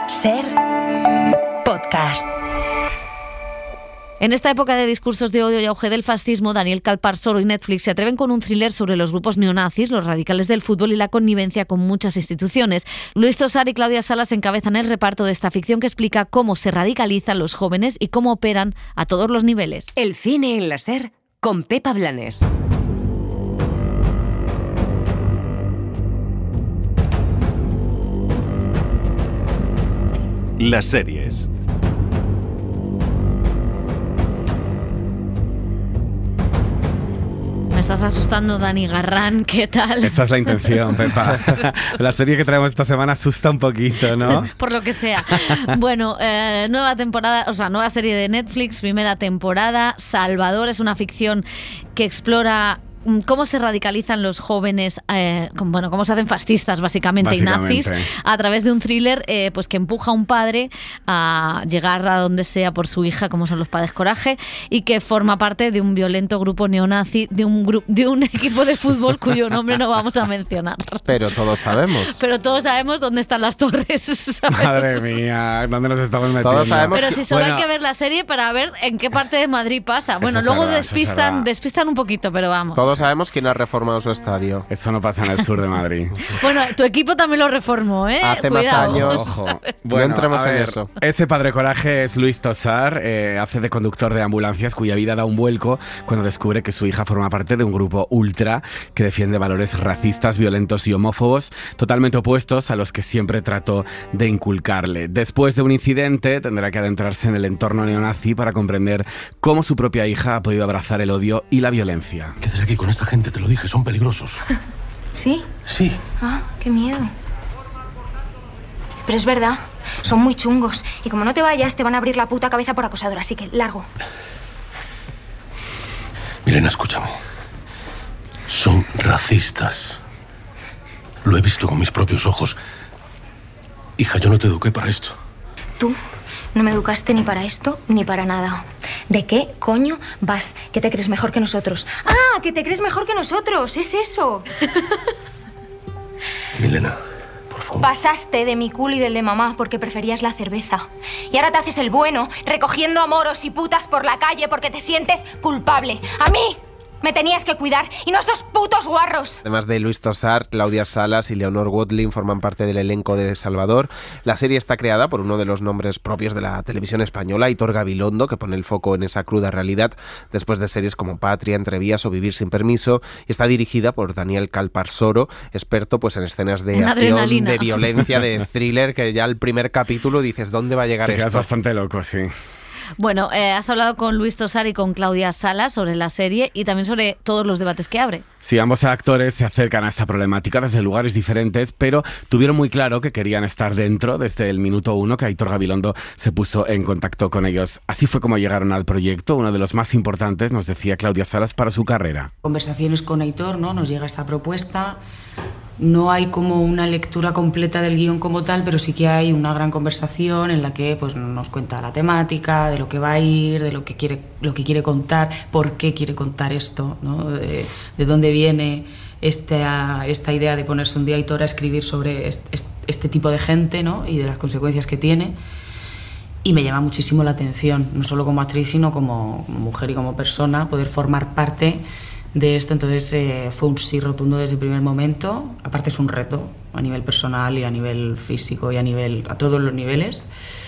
Ser podcast. En esta época de discursos de odio y auge del fascismo, Daniel Calparsoro y Netflix se atreven con un thriller sobre los grupos neonazis, los radicales del fútbol y la connivencia con muchas instituciones. Luis Tosar y Claudia Salas encabezan el reparto de esta ficción que explica cómo se radicalizan los jóvenes y cómo operan a todos los niveles. El cine en la Ser con Pepa Blanes. Las series. Me estás asustando, Dani Garrán, ¿qué tal? Esa es la intención, Pepa. La serie que traemos esta semana asusta un poquito, ¿no? Por lo que sea. Bueno, nueva temporada, o sea, nueva serie de Netflix, primera temporada. Salvador es una ficción que explora cómo se radicalizan los jóvenes, cómo se hacen fascistas básicamente y nazis a través de un thriller pues que empuja a un padre a llegar a donde sea por su hija, como son los padres Coraje, y que forma parte de un violento grupo neonazi, de un equipo de fútbol cuyo nombre no vamos a mencionar. Pero todos sabemos. Pero todos sabemos dónde están las torres, ¿sabes? Madre mía, ¿dónde nos estamos metiendo? Todos sabemos. Pero si solo hay que ver la serie para ver en qué parte de Madrid pasa. Bueno, luego despistan un poquito, pero vamos. Todos sabemos quién ha reformado su estadio. Eso no pasa en el sur de Madrid. Bueno, tu equipo también lo reformó, ¿eh? Hace Cuidado. más años. Ojo. Bueno, no entremos en eso. Ese padre Coraje es Luis Tosar, hace de conductor de ambulancias cuya vida da un vuelco cuando descubre que su hija forma parte de un grupo ultra que defiende valores racistas, violentos y homófobos, totalmente opuestos a los que siempre trató de inculcarle. Después de un incidente, tendrá que adentrarse en el entorno neonazi para comprender cómo su propia hija ha podido abrazar el odio y la violencia. Quédate aquí con esta gente, te lo dije, son peligrosos. ¿Sí? Sí. Ah, qué miedo. Pero es verdad, son muy chungos. Y como no te vayas, te van a abrir la puta cabeza por acosador, así que largo. Milena, escúchame. Son racistas. Lo he visto con mis propios ojos. Hija, yo no te eduqué para esto. Tú no me educaste ni para esto ni para nada. ¿De qué coño vas? ¿Que te crees mejor que nosotros? ¡Ah! ¡Que te crees mejor que nosotros! ¡Es eso! Milena, por favor. Pasaste de mi culo y del de mamá porque preferías la cerveza. Y ahora te haces el bueno, recogiendo a moros y putas por la calle porque te sientes culpable. ¡A mí! Me tenías que cuidar y no esos putos guarros. Además de Luis Tosar, Claudia Salas y Leonor Watling forman parte del elenco de Salvador. La serie está creada por uno de los nombres propios de la televisión española, Aitor Gabilondo, que pone el foco en esa cruda realidad después de series como Patria, Entrevías o Vivir sin permiso. Y está dirigida por Daniel Calparsoro, experto pues en escenas de acción, de violencia, de thriller, que ya el primer capítulo dices, ¿dónde va a llegar esto? Te quedas bastante loco, sí. Bueno, has hablado con Luis Tosar y con Claudia Salas sobre la serie y también sobre todos los debates que abre. Sí, ambos actores se acercan a esta problemática desde lugares diferentes, pero tuvieron muy claro que querían estar dentro desde el minuto uno que Aitor Gabilondo se puso en contacto con ellos. Así fue como llegaron al proyecto, uno de los más importantes, nos decía Claudia Salas, para su carrera. Conversaciones con Aitor, ¿no? Nos llega esta propuesta. No hay como una lectura completa del guión como tal, pero sí que hay una gran conversación en la que pues, nos cuenta la temática, de lo que va a ir, de lo que quiere contar, por qué quiere contar esto, ¿no? De dónde viene esta idea de ponerse un día Aitor a escribir sobre este tipo de gente, ¿no? Y de las consecuencias que tiene. Y me llama muchísimo la atención, no solo como actriz, sino como mujer y como persona, poder formar parte de esto. Entonces fue un sí rotundo desde el primer momento. Aparte es un reto a nivel personal y a nivel físico y a todos los niveles.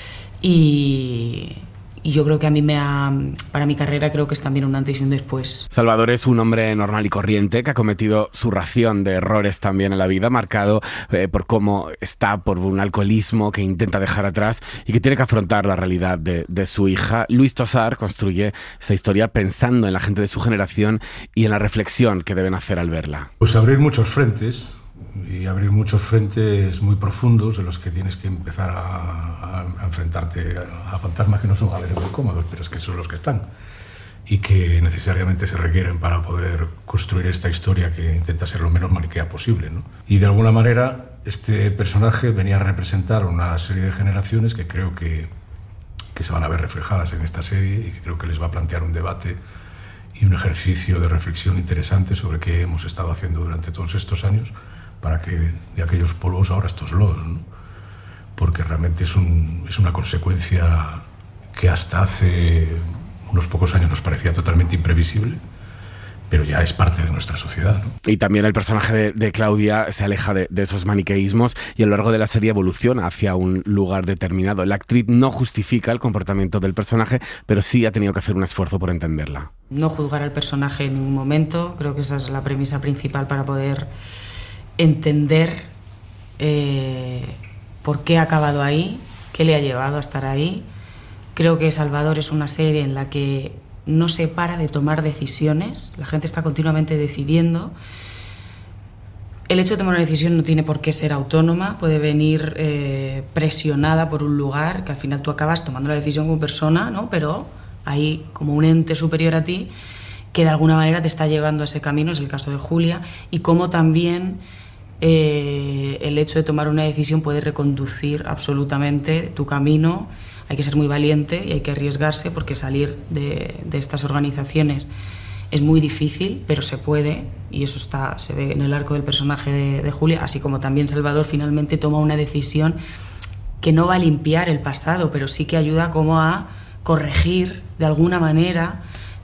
Y yo creo que para mi carrera creo que es también un antes y un después. Salvador es un hombre normal y corriente que ha cometido su ración de errores también en la vida, marcado por cómo está, por un alcoholismo que intenta dejar atrás y que tiene que afrontar la realidad de su hija. Luis Tosar construye esta historia pensando en la gente de su generación y en la reflexión que deben hacer al verla. Pues abrir muchos frentes. Y abrir muchos frentes muy profundos en los que tienes que empezar a enfrentarte a fantasmas que no son a veces muy cómodos, pero es que son los que están y que necesariamente se requieren para poder construir esta historia que intenta ser lo menos maniquea posible, ¿no? Y de alguna manera este personaje venía a representar una serie de generaciones que creo que se van a ver reflejadas en esta serie y que creo que les va a plantear un debate y un ejercicio de reflexión interesante sobre qué hemos estado haciendo durante todos estos años para que de aquellos polvos ahora estos lodos, ¿no? porque realmente es una consecuencia que hasta hace unos pocos años nos parecía totalmente imprevisible, pero ya es parte de nuestra sociedad, ¿no? Y también el personaje de Claudia se aleja de esos maniqueísmos y a lo largo de la serie evoluciona hacia un lugar determinado. La actriz no justifica el comportamiento del personaje, pero sí ha tenido que hacer un esfuerzo por entenderla. No juzgar al personaje en ningún momento, creo que esa es la premisa principal para poder entender por qué ha acabado ahí, qué le ha llevado a estar ahí. Creo que Salvador es una serie en la que no se para de tomar decisiones, la gente está continuamente decidiendo. El hecho de tomar una decisión no tiene por qué ser autónoma, puede venir presionada por un lugar, que al final tú acabas tomando la decisión como persona, ¿no? Pero hay como un ente superior a ti que de alguna manera te está llevando a ese camino, es el caso de Julia, y cómo también el hecho de tomar una decisión puede reconducir absolutamente tu camino. Hay que ser muy valiente y hay que arriesgarse, porque salir de estas organizaciones es muy difícil, pero se puede, y eso se ve en el arco del personaje de Julia, así como también Salvador finalmente toma una decisión que no va a limpiar el pasado, pero sí que ayuda como a corregir de alguna manera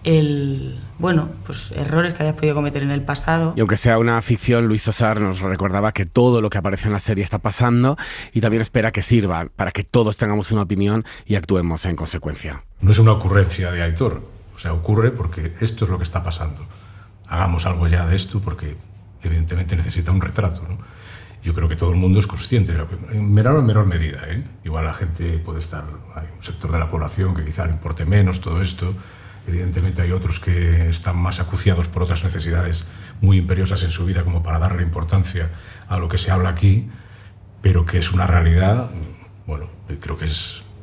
errores que hayas podido cometer en el pasado. Y aunque sea una ficción, Luis Tosar nos recordaba que todo lo que aparece en la serie está pasando y también espera que sirva para que todos tengamos una opinión y actuemos en consecuencia. No es una ocurrencia de Aitor, o sea, ocurre porque esto es lo que está pasando. Hagamos algo ya de esto porque evidentemente necesita un retrato, ¿no? Yo creo que todo el mundo es consciente, en menor medida, ¿eh? Igual la gente puede estar, hay un sector de la población que quizá le importe menos todo esto. Evidentemente hay otros que están más acuciados por otras necesidades muy imperiosas en su vida como para darle importancia a lo que se habla aquí, pero que es una realidad, bueno, creo que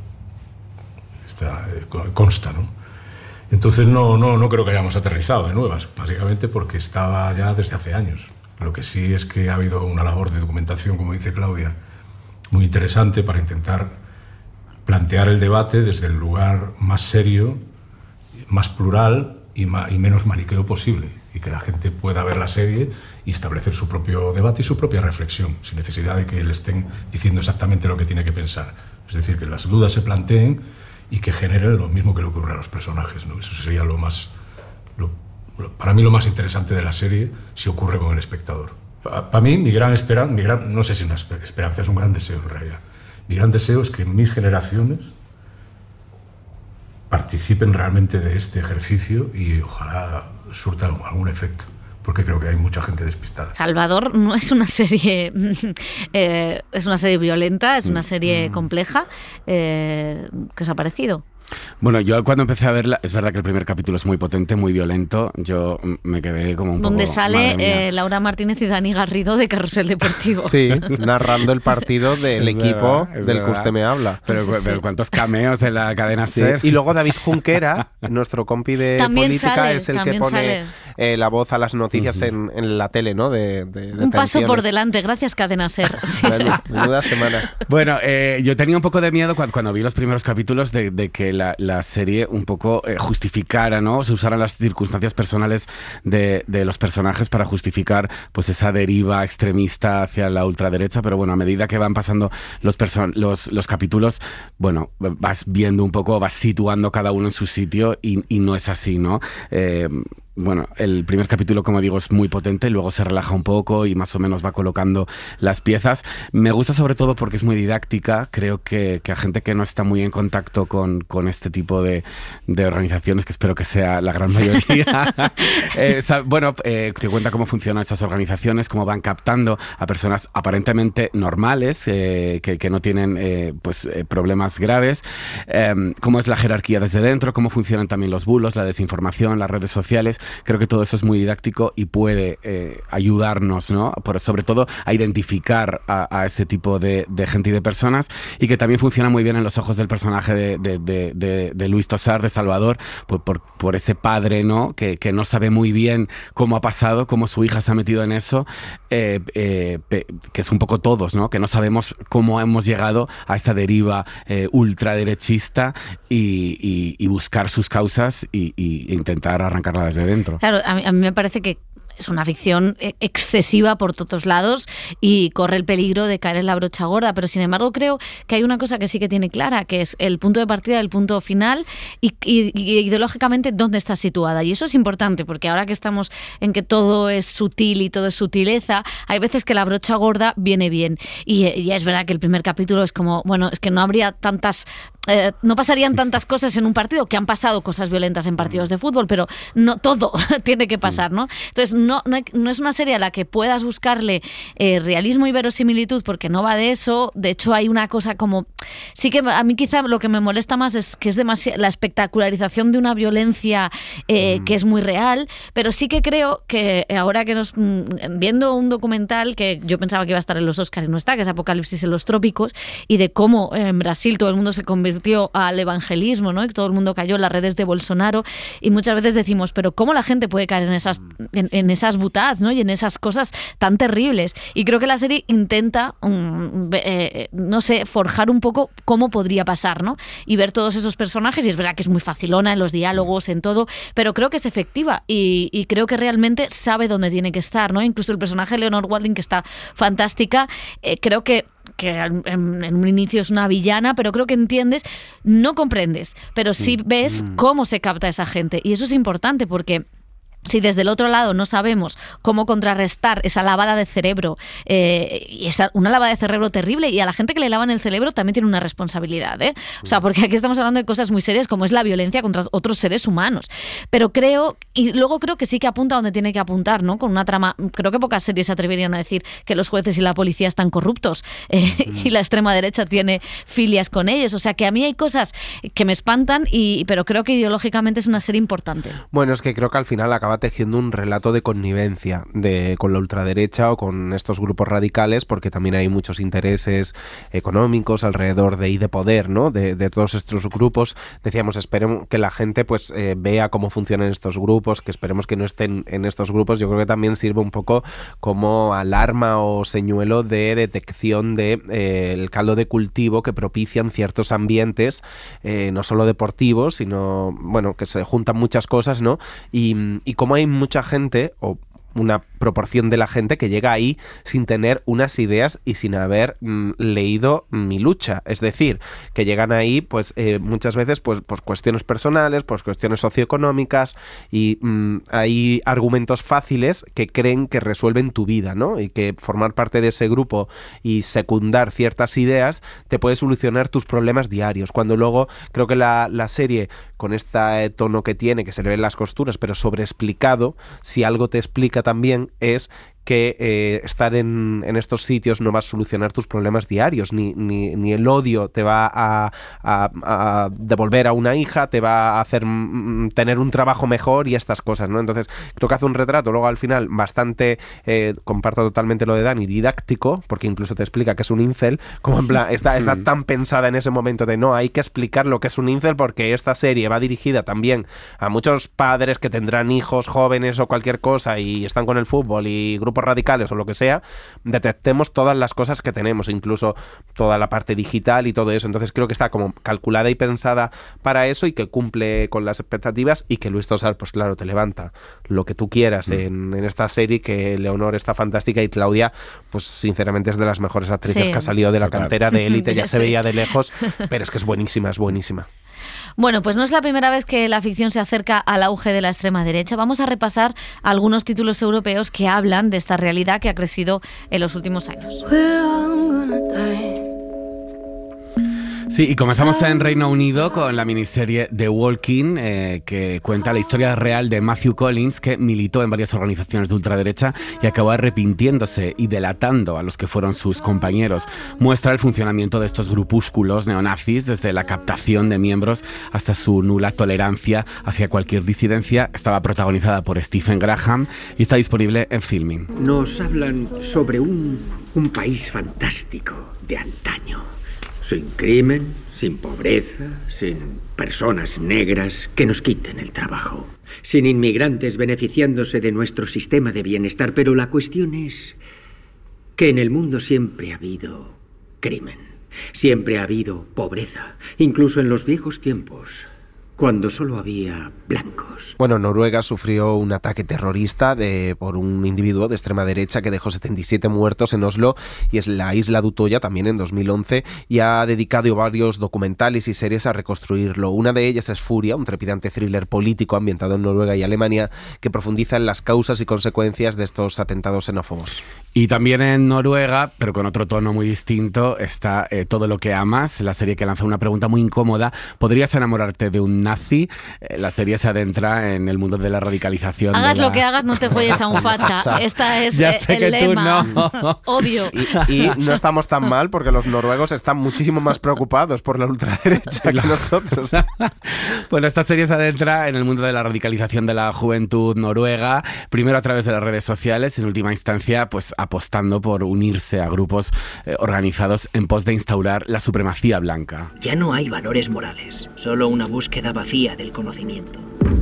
consta, ¿no? Entonces no creo que hayamos aterrizado de nuevas, básicamente porque estaba ya desde hace años. Lo que sí es que ha habido una labor de documentación, como dice Claudia, muy interesante para intentar plantear el debate desde el lugar más serio, más plural y menos maniqueo posible, y que la gente pueda ver la serie y establecer su propio debate y su propia reflexión, sin necesidad de que le estén diciendo exactamente lo que tiene que pensar. Es decir, que las dudas se planteen y que generen lo mismo que le ocurre a los personajes, ¿no? Eso sería para mí lo más interesante de la serie, si ocurre con el espectador. Para mí, mi gran esperanza, no sé si una esperanza, es un gran deseo en realidad. Mi gran deseo es que mis generaciones participen realmente de este ejercicio y ojalá surta algún efecto, porque creo que hay mucha gente despistada. Salvador no es una serie es una serie violenta, es una serie compleja. ¿Qué os ha parecido? Bueno, yo cuando empecé a verla, es verdad que el primer capítulo es muy potente, muy violento. Yo me quedé como un poco... Donde sale Laura Martínez y Dani Garrido de Carrusel Deportivo. Sí, narrando el partido del equipo del que usted me habla. Pero cuántos cameos de la cadena SER. Y luego David Junquera, nuestro compi de también política, es el que pone la voz a las noticias en la tele, ¿no? De un paso por delante, gracias cadena SER. Sí. Bueno, menuda semana. Bueno, yo tenía un poco de miedo cuando vi los primeros capítulos de que la serie un poco justificara, ¿no? Se usaran las circunstancias personales de los personajes para justificar pues esa deriva extremista hacia la ultraderecha, pero bueno, a medida que van pasando los capítulos, bueno, vas viendo un poco, vas situando cada uno en su sitio y no es así, ¿no? Bueno, el primer capítulo, como digo, es muy potente, luego se relaja un poco y más o menos va colocando las piezas. Me gusta sobre todo porque es muy didáctica. Creo que a gente que no está muy en contacto con este tipo de organizaciones, que espero que sea la gran mayoría, te cuenta cómo funcionan esas organizaciones, cómo van captando a personas aparentemente normales, que no tienen problemas graves, cómo es la jerarquía desde dentro, cómo funcionan también los bulos, la desinformación, las redes sociales. Creo que todo eso es muy didáctico y puede ayudarnos, ¿no? Sobre todo a identificar a ese tipo de gente y de personas, y que también funciona muy bien en los ojos del personaje de Luis Tosar, de Salvador, por ese padre, ¿no? Que no sabe muy bien cómo ha pasado, cómo su hija se ha metido en eso, que es un poco todos, ¿no? Que no sabemos cómo hemos llegado a esta deriva ultraderechista y buscar sus causas e intentar arrancarla desde dentro. Claro, a mí me parece que es una ficción excesiva por todos lados y corre el peligro de caer en la brocha gorda, pero sin embargo creo que hay una cosa que sí que tiene clara, que es el punto de partida, el punto final y ideológicamente dónde está situada. Y eso es importante, porque ahora que estamos en que todo es sutil y todo es sutileza, hay veces que la brocha gorda viene bien. Y ya es verdad que el primer capítulo es como, bueno, es que no habría no pasarían tantas cosas en un partido, que han pasado cosas violentas en partidos de fútbol, pero no todo tiene que pasar, ¿no? Entonces no es una serie a la que puedas buscarle realismo y verosimilitud, porque no va de eso. De hecho hay una cosa como, sí que a mí quizá lo que me molesta más es que es demasiado la espectacularización de una violencia que es muy real, pero sí que creo que ahora que viendo un documental que yo pensaba que iba a estar en los Oscars y no está, que es Apocalipsis en los trópicos, y de cómo en Brasil todo el mundo se convirtió al evangelismo, ¿no? Y todo el mundo cayó en las redes de Bolsonaro, y muchas veces decimos, pero ¿cómo la gente puede caer en esas butadas, ¿no? Y en esas cosas tan terribles? Y creo que la serie intenta, no sé, forjar un poco cómo podría pasar, ¿no? Y ver todos esos personajes, y es verdad que es muy facilona en los diálogos, en todo, pero creo que es efectiva y creo que realmente sabe dónde tiene que estar, ¿no? Incluso el personaje de Leonor Watling, que está fantástica, creo que en un inicio es una villana, pero creo que entiendes, no comprendes, pero sí ves cómo se capta esa gente. Y eso es importante, porque si desde el otro lado no sabemos cómo contrarrestar esa lavada de cerebro, y una lavada de cerebro terrible, y a la gente que le lavan el cerebro también tiene una responsabilidad, ¿eh? O sea, porque aquí estamos hablando de cosas muy serias como es la violencia contra otros seres humanos. Pero creo que sí que apunta donde tiene que apuntar, ¿no? Con una trama, creo que pocas series se atreverían a decir que los jueces y la policía están corruptos, y la extrema derecha tiene filias con ellos. O sea, que a mí hay cosas que me espantan, pero creo que ideológicamente es una serie importante. Bueno, es que creo que al final acaba tejiendo un relato de connivencia con la ultraderecha o con estos grupos radicales, porque también hay muchos intereses económicos alrededor de poder, ¿no? De todos estos grupos. Decíamos, esperemos que la gente pues vea cómo funcionan estos grupos, que esperemos que no estén en estos grupos. Yo creo que también sirve un poco como alarma o señuelo de detección de el caldo de cultivo que propician ciertos ambientes, no solo deportivos, sino, bueno, que se juntan muchas cosas, ¿no? Y como hay mucha gente, o una proporción de la gente que llega ahí sin tener unas ideas y sin haber leído Mi lucha. Es decir, que llegan ahí pues muchas veces pues cuestiones personales, pues cuestiones socioeconómicas, y hay argumentos fáciles que creen que resuelven tu vida, ¿no? Y que formar parte de ese grupo y secundar ciertas ideas te puede solucionar tus problemas diarios. Cuando luego creo que la serie, con este tono que tiene, que se le ven las costuras, pero sobreexplicado, si algo te explica también es que estar en estos sitios no va a solucionar tus problemas diarios, ni el odio te va a devolver a una hija, te va a hacer tener un trabajo mejor y estas cosas, ¿no? Entonces creo que hace un retrato luego al final bastante, comparto totalmente lo de Dani, didáctico, porque incluso te explica que es un incel, como en plan, está tan pensada en ese momento de no, hay que explicar lo que es un incel, porque esta serie va dirigida también a muchos padres que tendrán hijos jóvenes o cualquier cosa y están con el fútbol y grupos radicales o lo que sea, detectemos todas las cosas que tenemos, incluso toda la parte digital y todo eso. Entonces creo que está como calculada y pensada para eso, y que cumple con las expectativas, y que Luis Tosar, pues claro, te levanta lo que tú quieras en esta serie, que Leonor está fantástica y Claudia, pues sinceramente es de las mejores actrices que ha salido de la cantera de Élite, ya se veía de lejos, pero es que es buenísima, es buenísima. Bueno, pues no es la primera vez que la ficción se acerca al auge de la extrema derecha. Vamos a repasar algunos títulos europeos que hablan de esta realidad que ha crecido en los últimos años. Sí, y comenzamos en Reino Unido con la miniserie The Walking, que cuenta la historia real de Matthew Collins, que militó en varias organizaciones de ultraderecha y acabó arrepintiéndose y delatando a los que fueron sus compañeros. Muestra el funcionamiento de estos grupúsculos neonazis, desde la captación de miembros hasta su nula tolerancia hacia cualquier disidencia. Estaba protagonizada por Stephen Graham y está disponible en Filmin. Nos hablan sobre un país fantástico de antaño. Sin crimen, sin pobreza, sin personas negras que nos quiten el trabajo, sin inmigrantes beneficiándose de nuestro sistema de bienestar. Pero la cuestión es que en el mundo siempre ha habido crimen, siempre ha habido pobreza, incluso en los viejos tiempos. cuando solo había blancos. Bueno, Noruega sufrió un ataque terrorista por un individuo de extrema derecha que dejó 77 muertos en Oslo, y es la isla de Utoya también en 2011, y ha dedicado varios documentales y series a reconstruirlo. Una de ellas es Furia, un trepidante thriller político ambientado en Noruega y Alemania que profundiza en las causas y consecuencias de estos atentados xenófobos. Y también en Noruega, pero con otro tono muy distinto, está Todo lo que amas, la serie que lanza una pregunta muy incómoda: ¿podrías enamorarte de un nazi? La serie se adentra en el mundo de la radicalización. Hagas lo que hagas, no te folles a un facha. Esta es el lema. No. Obvio. Y no estamos tan mal, porque los noruegos están muchísimo más preocupados por la ultraderecha que nosotros. Bueno, esta serie se adentra en el mundo de la radicalización de la juventud noruega, primero a través de las redes sociales, en última instancia pues apostando por unirse a grupos organizados en pos de instaurar la supremacía blanca. Ya no hay valores morales, solo una búsqueda vacía del conocimiento.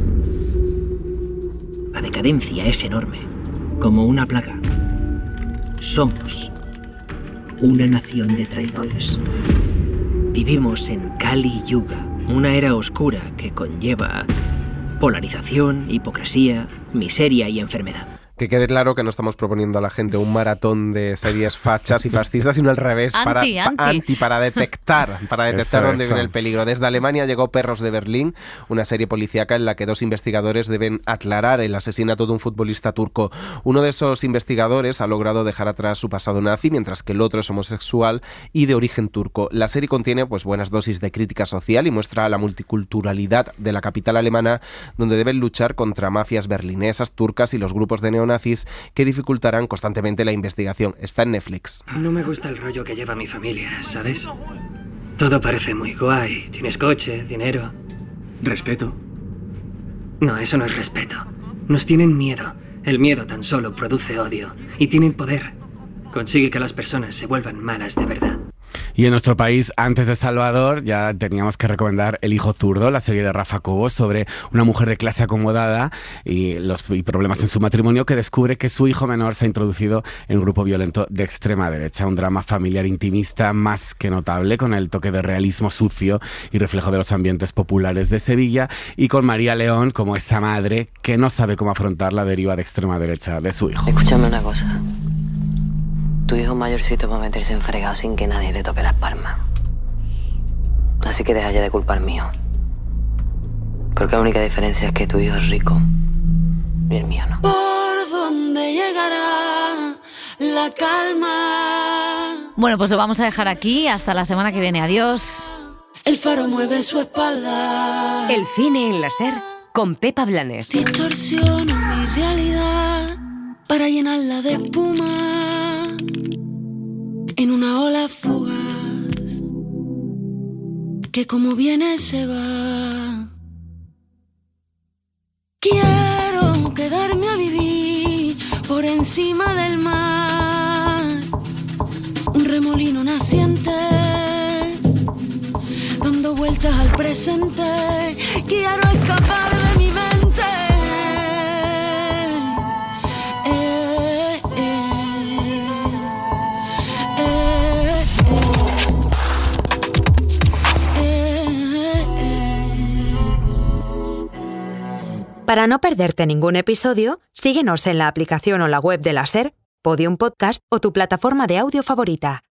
La decadencia es enorme, como una plaga. Somos una nación de traidores. Vivimos en Kali Yuga, una era oscura que conlleva polarización, hipocresía, miseria y enfermedad. Que quede claro que no estamos proponiendo a la gente un maratón de series fachas y fascistas, sino al revés, para detectar dónde viene el peligro. Desde Alemania llegó Perros de Berlín, una serie policíaca en la que dos investigadores deben aclarar el asesinato de un futbolista turco. Uno de esos investigadores ha logrado dejar atrás su pasado nazi, mientras que el otro es homosexual y de origen turco. La serie contiene pues buenas dosis de crítica social y muestra la multiculturalidad de la capital alemana, donde deben luchar contra mafias berlinesas, turcas y los grupos de neonazis que dificultarán constantemente la investigación. Está en Netflix. No me gusta el rollo que lleva mi familia, ¿sabes? Todo parece muy guay. Tienes coche, dinero. Respeto. No, eso no es respeto. Nos tienen miedo. El miedo tan solo produce odio. Y tienen poder. Consigue que las personas se vuelvan malas de verdad. Y en nuestro país, antes de Salvador, ya teníamos que recomendar El hijo zurdo, la serie de Rafa Cobos sobre una mujer de clase acomodada y problemas en su matrimonio, que descubre que su hijo menor se ha introducido en un grupo violento de extrema derecha. Un drama familiar intimista más que notable, con el toque de realismo sucio y reflejo de los ambientes populares de Sevilla, y con María León como esa madre que no sabe cómo afrontar la deriva de extrema derecha de su hijo. Escúchame una cosa. Tu hijo mayorcito va a meterse en fregado sin que nadie le toque las palmas. Así que deja ya de culpar mío. Porque la única diferencia es que tu hijo es rico y el mío no. ¿Por dónde llegará la calma? Bueno, pues lo vamos a dejar aquí. Hasta la semana que viene. Adiós. El faro mueve su espalda. El cine en la SER con Pepa Blanes. Distorsiono mi realidad para llenarla de espuma. En una ola fugaz que como viene se va. Quiero quedarme a vivir por encima del mar. Un remolino naciente dando vueltas al presente. Quiero escapar de mi mente. Para no perderte ningún episodio, síguenos en la aplicación o la web de la SER, Podium Podcast o tu plataforma de audio favorita.